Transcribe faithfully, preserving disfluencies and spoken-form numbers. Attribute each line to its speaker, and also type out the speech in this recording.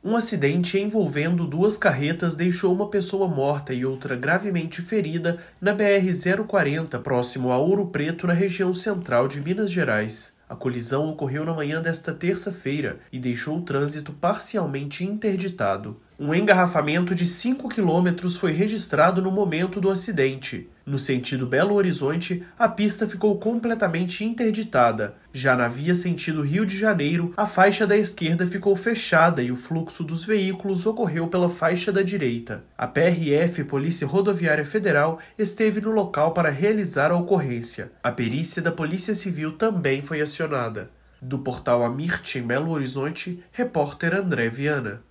Speaker 1: Um acidente envolvendo duas carretas deixou uma pessoa morta e outra gravemente ferida na B R zero quarenta, próximo a Ouro Preto, na região central de Minas Gerais. A colisão ocorreu na manhã desta terça-feira e deixou o trânsito parcialmente interditado. Um engarrafamento de cinco quilômetros foi registrado no momento do acidente. No sentido Belo Horizonte, a pista ficou completamente interditada. Já na via sentido Rio de Janeiro, a faixa da esquerda ficou fechada e o fluxo dos veículos ocorreu pela faixa da direita. A P R F, Polícia Rodoviária Federal, esteve no local para realizar a ocorrência. A perícia da Polícia Civil também foi acionada. Do portal Amirte, em Belo Horizonte, repórter André Viana.